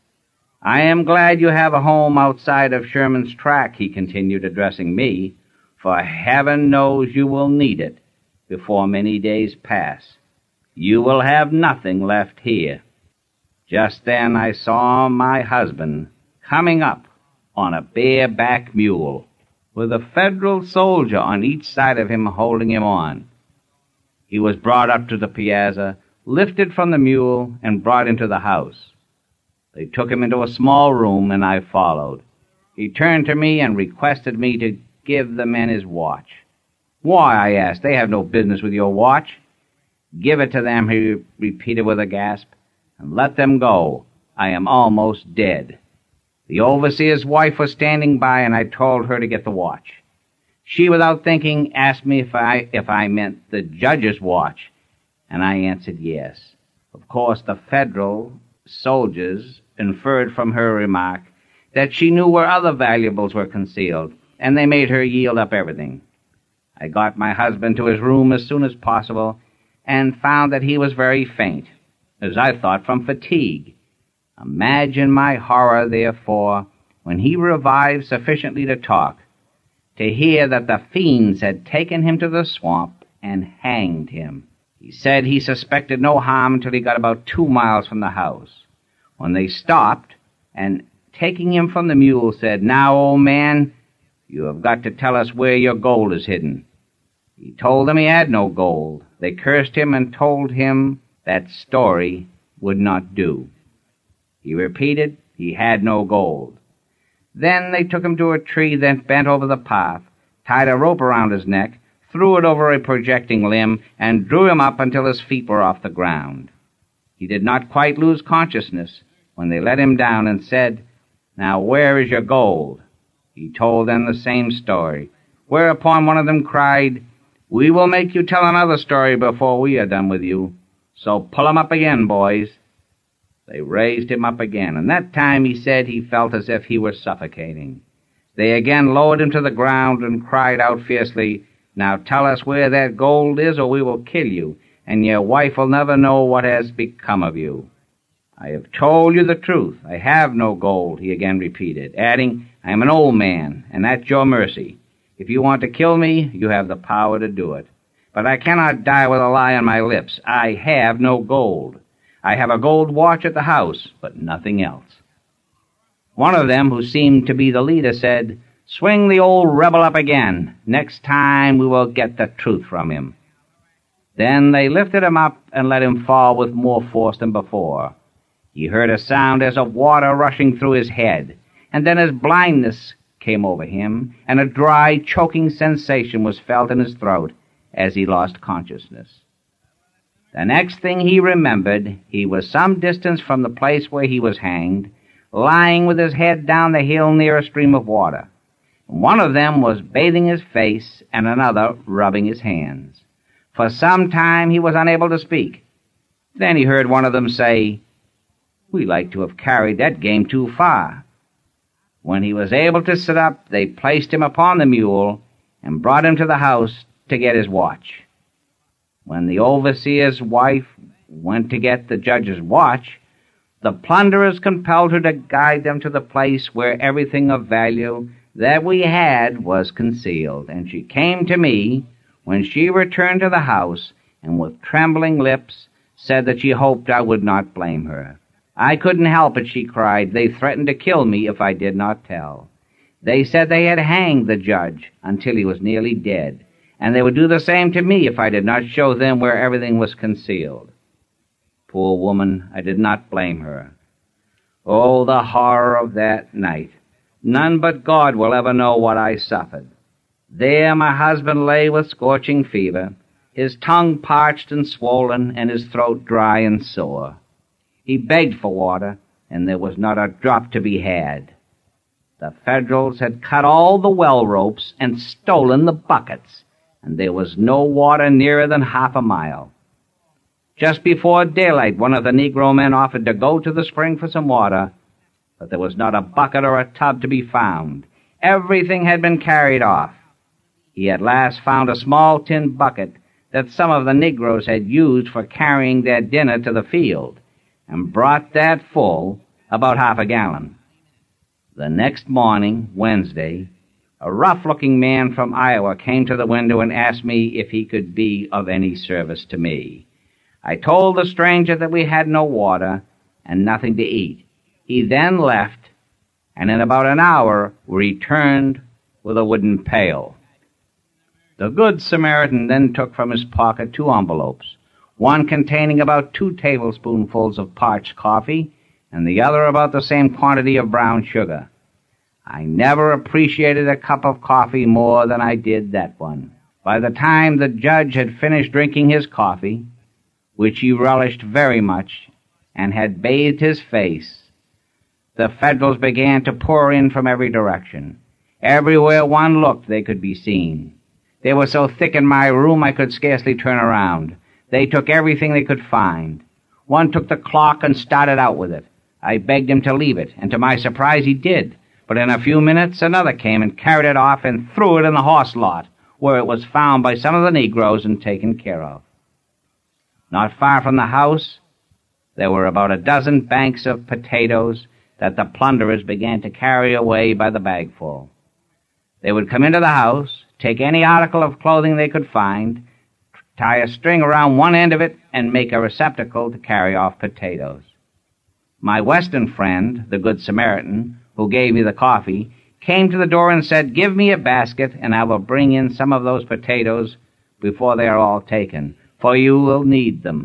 I am glad you have a home outside of Sherman's track," he continued, addressing me, "for heaven knows you will need it before many days pass. You will have nothing left here." Just then I saw my husband coming up on a bareback mule, with a Federal soldier on each side of him holding him on. He was brought up to the piazza, lifted from the mule, and brought into the house. They took him into a small room, and I followed. He turned to me and requested me to give the men his watch. "Why?" I asked. "They have no business with your watch." "Give it to them," he repeated with a gasp, "and let them go. I am almost dead." The overseer's wife was standing by, and I told her to get the watch. She, without thinking, asked me if I meant the judge's watch, and I answered yes. Of course, the Federal soldiers inferred from her remark that she knew where other valuables were concealed, and they made her yield up everything. I got my husband to his room as soon as possible, and found that he was very faint, as I thought from fatigue. Imagine my horror, therefore, when he revived sufficiently to talk, to hear that the fiends had taken him to the swamp and hanged him. He said he suspected no harm until he got about 2 miles from the house, when they stopped, and taking him from the mule, said, "Now, old man, you have got to tell us where your gold is hidden." He told them he had no gold. They cursed him and told him that story would not do. He repeated he had no gold. Then they took him to a tree, then bent over the path, tied a rope around his neck, threw it over a projecting limb, and drew him up until his feet were off the ground. He did not quite lose consciousness when they let him down and said, "Now where is your gold?" He told them the same story, whereupon one of them cried, "We will make you tell another story before we are done with you. So pull him up again, boys." They raised him up again, and that time he said he felt as if he were suffocating. They again lowered him to the ground and cried out fiercely, "Now tell us where that gold is, or we will kill you, and your wife will never know what has become of you." "I have told you the truth. I have no gold," he again repeated, adding, "I am an old man, and at your mercy. If you want to kill me, you have the power to do it. But I cannot die with a lie on my lips. I have no gold. I have a gold watch at the house, but nothing else." One of them, who seemed to be the leader, said, "Swing the old rebel up again. Next time we will get the truth from him." Then they lifted him up and let him fall with more force than before. He heard a sound as of water rushing through his head, and then his blindness came over him, and a dry, choking sensation was felt in his throat as he lost consciousness. The next thing he remembered, he was some distance from the place where he was hanged, lying with his head down the hill near a stream of water. One of them was bathing his face, and another rubbing his hands. For some time he was unable to speak. Then he heard one of them say, "We like to have carried that game too far." When he was able to sit up, they placed him upon the mule and brought him to the house to get his watch. When the overseer's wife went to get the judge's watch, the plunderers compelled her to guide them to the place where everything of value that we had was concealed. And she came to me when she returned to the house, and with trembling lips said that she hoped I would not blame her. "I couldn't help it," she cried. "They threatened to kill me if I did not tell. They said they had hanged the judge until he was nearly dead, and they would do the same to me if I did not show them where everything was concealed." Poor woman, I did not blame her. Oh, the horror of that night! None but God will ever know what I suffered. There my husband lay with scorching fever, his tongue parched and swollen, and his throat dry and sore. He begged for water, and there was not a drop to be had. The Federals had cut all the well ropes and stolen the buckets, and there was no water nearer than half a mile. Just before daylight, one of the Negro men offered to go to the spring for some water, but there was not a bucket or a tub to be found. Everything had been carried off. He at last found a small tin bucket that some of the Negroes had used for carrying their dinner to the field, and brought that full, about half a gallon. The next morning, Wednesday, a rough-looking man from Iowa came to the window and asked me if he could be of any service to me. I told the stranger that we had no water and nothing to eat. He then left, and in about an hour returned with a wooden pail. The Good Samaritan then took from his pocket 2 envelopes, one containing about 2 tablespoonfuls of parched coffee, and the other about the same quantity of brown sugar. I never appreciated a cup of coffee more than I did that one. By the time the judge had finished drinking his coffee, which he relished very much, and had bathed his face, the Federals began to pour in from every direction. Everywhere one looked, they could be seen. They were so thick in my room I could scarcely turn around. They took everything they could find. One took the clock and started out with it. I begged him to leave it, and to my surprise he did. But in a few minutes another came and carried it off and threw it in the horse lot, where it was found by some of the Negroes and taken care of. Not far from the house, there were about a dozen banks of potatoes that the plunderers began to carry away by the bagful. They would come into the house, take any article of clothing they could find, tie a string around one end of it, and make a receptacle to carry off potatoes. My Western friend, the Good Samaritan, who gave me the coffee, came to the door and said, "Give me a basket, and I will bring in some of those potatoes before they are all taken, for you will need them."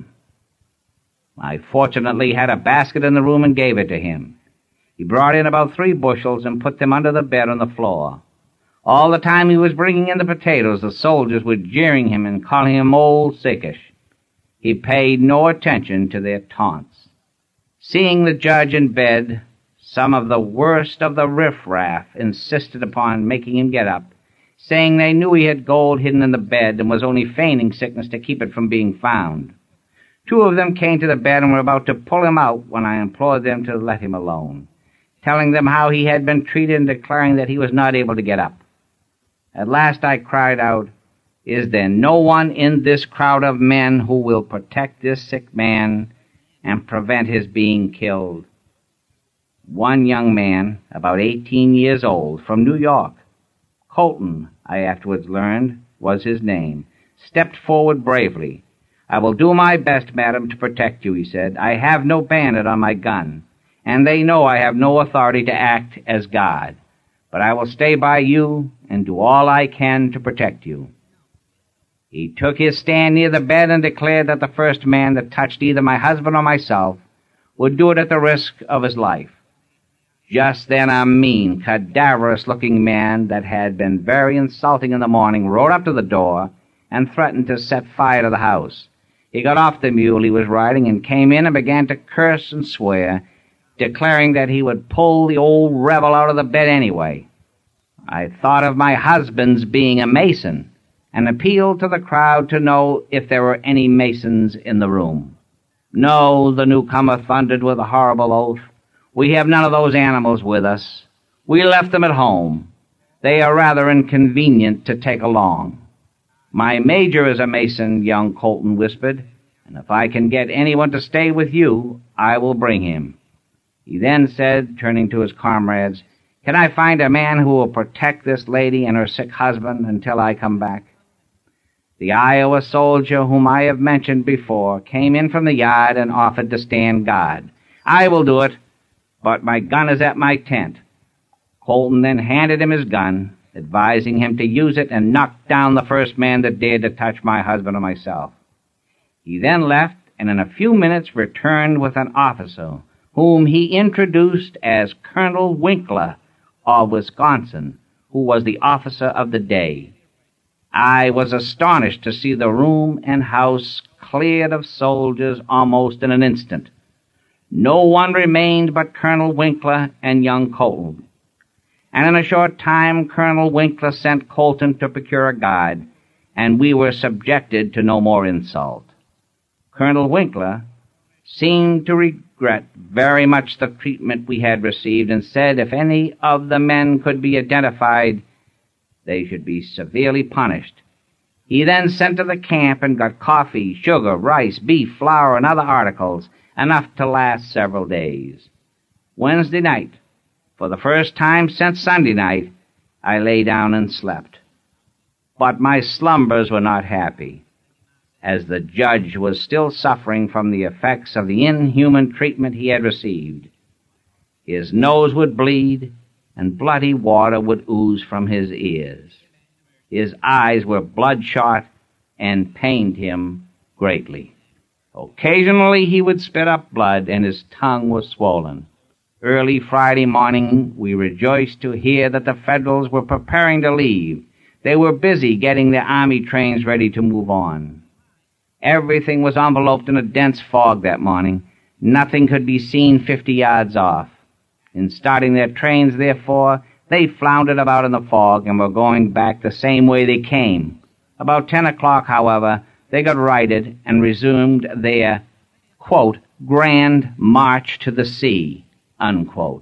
I fortunately had a basket in the room and gave it to him. He brought in about 3 bushels and put them under the bed on the floor. All the time he was bringing in the potatoes, the soldiers were jeering him and calling him Old Sickish. He paid no attention to their taunts. Seeing the judge in bed, some of the worst of the riffraff insisted upon making him get up, saying they knew he had gold hidden in the bed and was only feigning sickness to keep it from being found. 2 of them came to the bed and were about to pull him out when I implored them to let him alone, telling them how he had been treated and declaring that he was not able to get up. At last I cried out, "Is there no one in this crowd of men who will protect this sick man and prevent his being killed?" One young man, about 18 years old, from New York, Colton, I afterwards learned, was his name, stepped forward bravely. "I will do my best, madam, to protect you," he said. "I have no bayonet on my gun, and they know I have no authority to act as God. But I will stay by you and do all I can to protect you." He took his stand near the bed and declared that the first man that touched either my husband or myself would do it at the risk of his life. Just then a mean, cadaverous-looking man that had been very insulting in the morning rode up to the door and threatened to set fire to the house. He got off the mule he was riding and came in and began to curse and swear, declaring that he would pull the old rebel out of the bed anyway. I thought of my husband's being a Mason and appealed to the crowd to know if there were any Masons in the room. "No," the newcomer thundered with a horrible oath. "We have none of those animals with us. We left them at home. They are rather inconvenient to take along." "My major is a Mason," young Colton whispered, "and if I can get anyone to stay with you, I will bring him." He then said, turning to his comrades, "Can I find a man who will protect this lady and her sick husband until I come back?" The Iowa soldier whom I have mentioned before came in from the yard and offered to stand guard. "I will do it, but my gun is at my tent." Colton then handed him his gun, advising him to use it and knock down the first man that dared to touch my husband or myself. He then left, and in a few minutes returned with an officer, whom he introduced as Colonel Winkler of Wisconsin, who was the officer of the day. I was astonished to see the room and house cleared of soldiers almost in an instant. No one remained but Colonel Winkler and young Colton. And in a short time Colonel Winkler sent Colton to procure a guard, and we were subjected to no more insult. Colonel Winkler seemed to regret very much the treatment we had received, and said if any of the men could be identified, they should be severely punished. He then sent to the camp and got coffee, sugar, rice, beef, flour, and other articles, enough to last several days. Wednesday night, for the first time since Sunday night, I lay down and slept. But my slumbers were not happy, as the judge was still suffering from the effects of the inhuman treatment he had received. His nose would bleed, and bloody water would ooze from his ears. His eyes were bloodshot and pained him greatly. Occasionally he would spit up blood, and his tongue was swollen. Early Friday morning we rejoiced to hear that the Federals were preparing to leave. They were busy getting their army trains ready to move on. Everything was enveloped in a dense fog that morning. Nothing could be seen 50 yards off. In starting their trains, therefore, they floundered about in the fog and were going back the same way they came. About 10 o'clock, however, they got righted and resumed their, quote, grand march to the sea, unquote.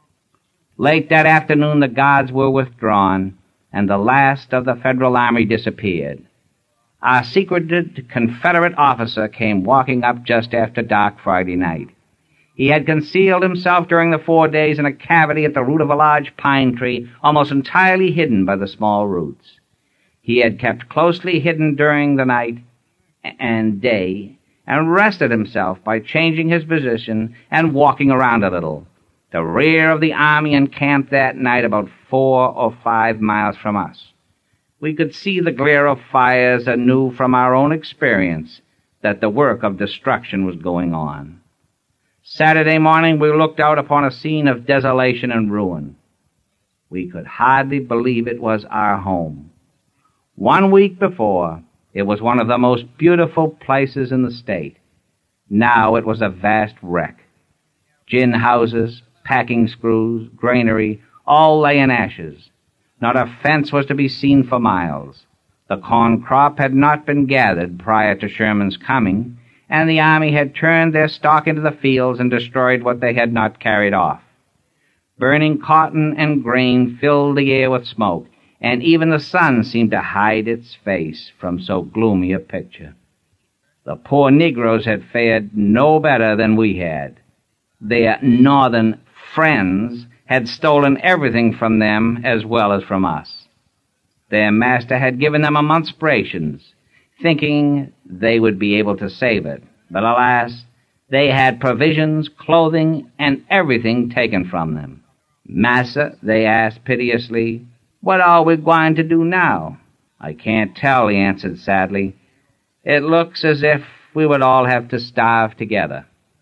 Late that afternoon, the guards were withdrawn, and the last of the Federal Army disappeared. Our secreted Confederate officer came walking up just after dark Friday night. He had concealed himself during the 4 days in a cavity at the root of a large pine tree, almost entirely hidden by the small roots. He had kept closely hidden during the night and day, and rested himself by changing his position and walking around a little. The rear of the army encamped that night about 4 or 5 miles from us. We could see the glare of fires and knew from our own experience that the work of destruction was going on. Saturday morning we looked out upon a scene of desolation and ruin. We could hardly believe it was our home. 1 week before, it was one of the most beautiful places in the state. Now it was a vast wreck. Gin houses, packing screws, granary, all lay in ashes. Not a fence was to be seen for miles. The corn crop had not been gathered prior to Sherman's coming, and the army had turned their stock into the fields and destroyed what they had not carried off. Burning cotton and grain filled the air with smoke, and even the sun seemed to hide its face from so gloomy a picture. The poor Negroes had fared no better than we had. Their northern friends had stolen everything from them as well as from us. Their master had given them a month's rations, thinking they would be able to save it. But alas, they had provisions, clothing, and everything taken from them. "Massa," they asked piteously, "what are we going to do now?" "I can't tell," he answered sadly. "It looks as if we would all have to starve together."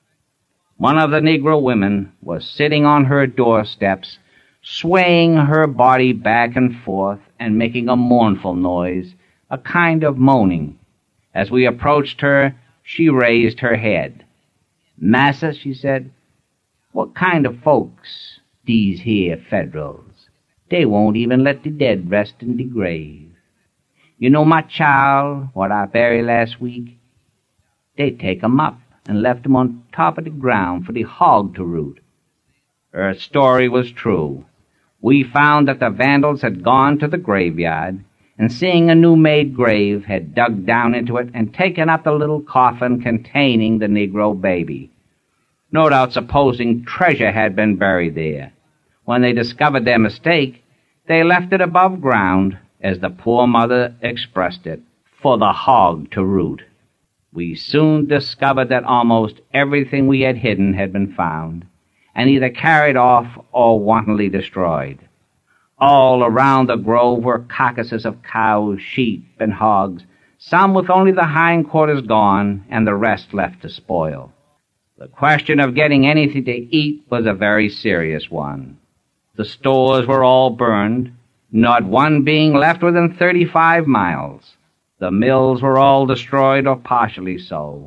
One of the Negro women was sitting on her doorsteps, swaying her body back and forth and making a mournful noise, a kind of moaning. As we approached her, she raised her head. "Massa," she said, "what kind of folks these here Federals? They won't even let the dead rest in the grave. You know my child, what I buried last week? They take 'em up and left 'em on top of the ground for the hog to root." Her story was true. We found that the vandals had gone to the graveyard, and seeing a new-made grave, had dug down into it and taken up the little coffin containing the Negro baby, no doubt supposing treasure had been buried there. When they discovered their mistake, they left it above ground, as the poor mother expressed it, for the hog to root. We soon discovered that almost everything we had hidden had been found, and either carried off or wantonly destroyed. All around the grove were carcasses of cows, sheep, and hogs, some with only the hindquarters gone and the rest left to spoil. The question of getting anything to eat was a very serious one. The stores were all burned, not one being left within 35 miles. The mills were all destroyed or partially so.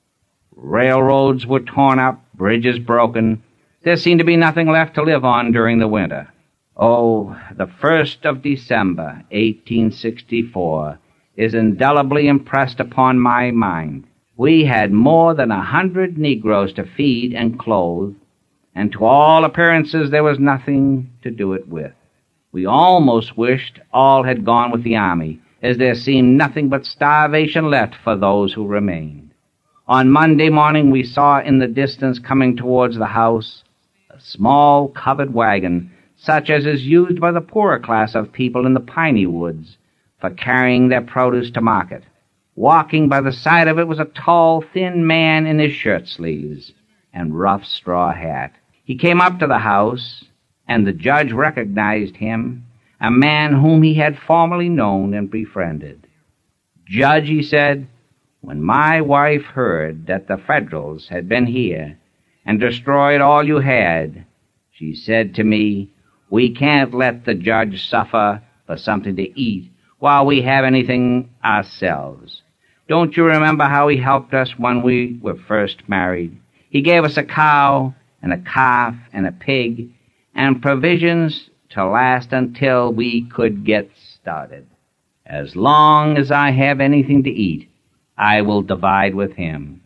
Railroads were torn up, bridges broken. There seemed to be nothing left to live on during the winter. Oh, the 1st of December, 1864, is indelibly impressed upon my mind. We had more than 100 Negroes to feed and clothe, and to all appearances there was nothing to do it with. We almost wished all had gone with the army, as there seemed nothing but starvation left for those who remained. On Monday morning we saw in the distance, coming towards the house, a small covered wagon, such as is used by the poorer class of people in the piney woods for carrying their produce to market. Walking by the side of it was a tall, thin man in his shirt sleeves and rough straw hat. He came up to the house, and the judge recognized him, a man whom he had formerly known and befriended. "Judge," he said, "when my wife heard that the Federals had been here and destroyed all you had, she said to me, 'We can't let the judge suffer for something to eat while we have anything ourselves.' Don't you remember how he helped us when we were first married? He gave us a cow and a calf and a pig and provisions to last until we could get started. As long as I have anything to eat, I will divide with him.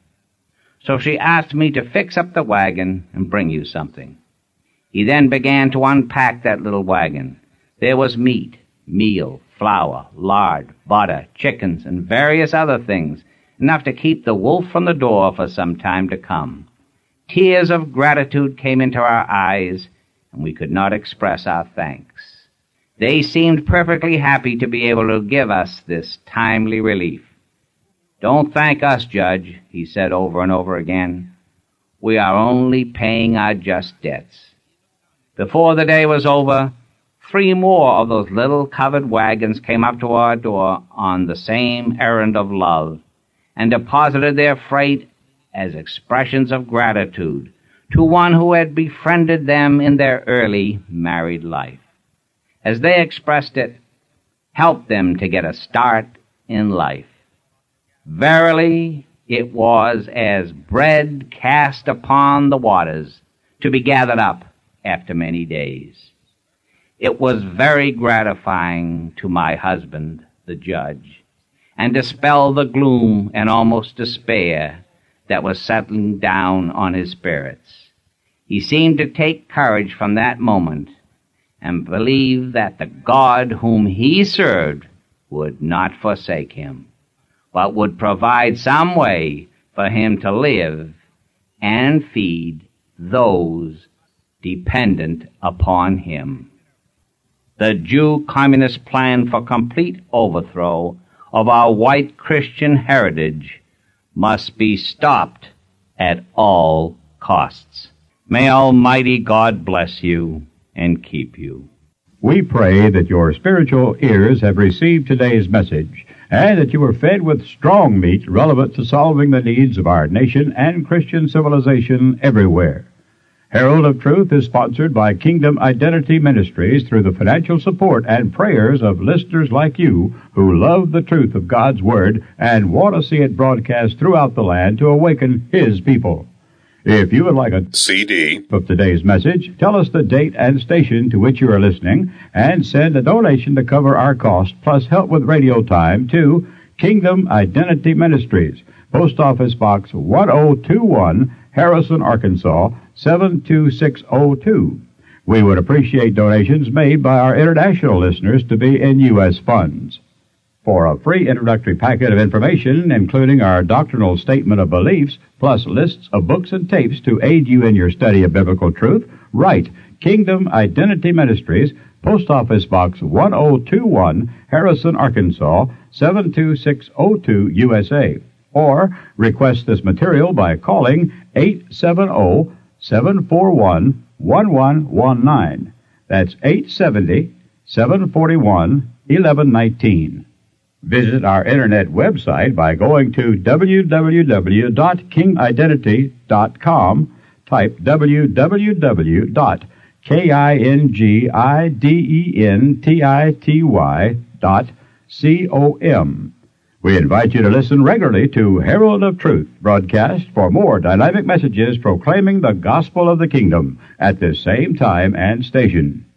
So she asked me to fix up the wagon and bring you something." He then began to unpack that little wagon. There was meat, meal, flour, lard, butter, chickens, and various other things, enough to keep the wolf from the door for some time to come. Tears of gratitude came into our eyes, and we could not express our thanks. They seemed perfectly happy to be able to give us this timely relief. "Don't thank us, Judge," he said over and over again. "We are only paying our just debts." Before the day was over, 3 more of those little covered wagons came up to our door on the same errand of love, and deposited their freight as expressions of gratitude to one who had befriended them in their early married life. As they expressed it, helped them to get a start in life. Verily, it was as bread cast upon the waters to be gathered up after many days. It was very gratifying to my husband, the judge, and dispelled the gloom and almost despair that was settling down on his spirits. He seemed to take courage from that moment and believe that the God whom he served would not forsake him, but would provide some way for him to live and feed those dependent upon him. The Jew communist plan for complete overthrow of our white Christian heritage must be stopped at all costs. May Almighty God bless you and keep you. We pray that your spiritual ears have received today's message and that you are fed with strong meat relevant to solving the needs of our nation and Christian civilization everywhere. Herald of Truth is sponsored by Kingdom Identity Ministries through the financial support and prayers of listeners like you who love the truth of God's Word and want to see it broadcast throughout the land to awaken His people. If you would like a CD of today's message, tell us the date and station to which you are listening and send a donation to cover our cost plus help with radio time to Kingdom Identity Ministries, Post Office Box 1021, Harrison, Arkansas, 72602. We would appreciate donations made by our international listeners to be in U.S. funds. For a free introductory packet of information, including our doctrinal statement of beliefs, plus lists of books and tapes to aid you in your study of biblical truth, write Kingdom Identity Ministries, Post Office Box 1021, Harrison, Arkansas, 72602, USA. Or request this material by calling 870-741-1119. That's 870-741-1119. Visit our internet website by going to www.kingidentity.com. Type www.kingidentity.com. We invite you to listen regularly to Herald of Truth broadcast for more dynamic messages proclaiming the gospel of the kingdom at this same time and station.